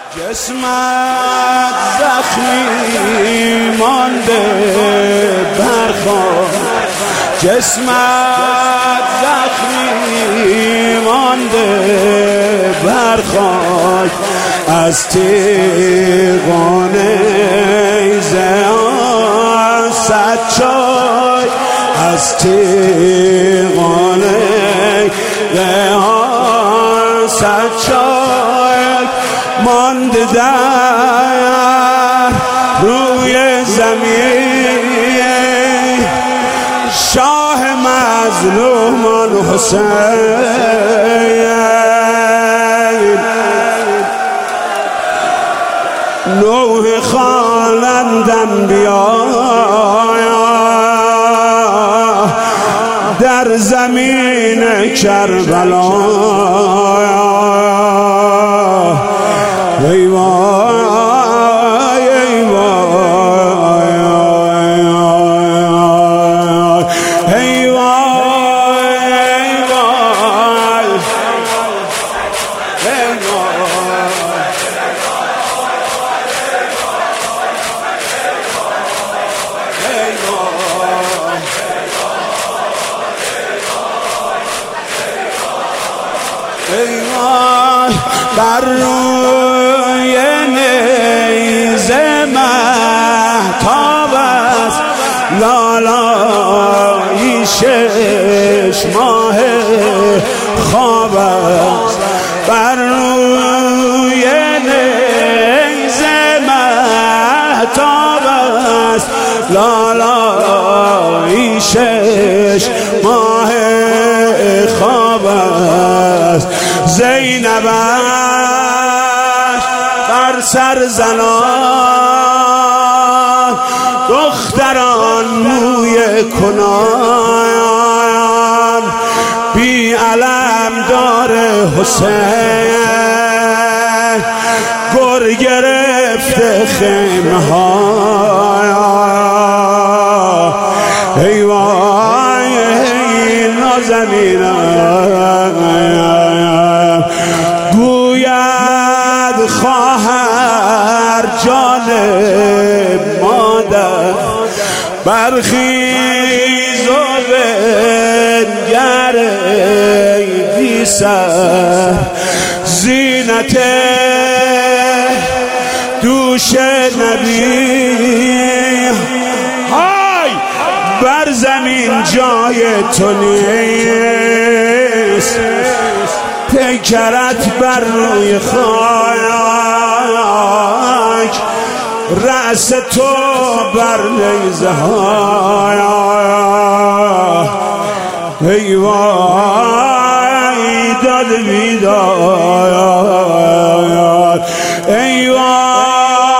جسمت زخمی مانده بر خاک، جسمت زخمی مانده بر خاک، از تیغان ایزان صد چای، از تیغان ایزان صد چای مانده در روی زمین. شاه مظلومان حسین، نوح خوانندم بیا در زمین کربلا. ای وای ای وای ای وای ای وای بر روی نیزه مهتاب است لالایی 6 ماه خواب است. بر روی نیزه مهتاب است لالایی 6 ماه خواب است. زینب بر سر زنان دختران موی کنان، بی علم دار حسین گر گرفته خیمه ها. ای وای ای نازنینم، گوید خواهر جان مادر برخیز و بنگر ای بی سر، زینت دوش نبی های بر زمین جای تو نیست. پیکرت بر روی خاک، رأس تو بر نیزه های. ای وای داد بیداد، ای وای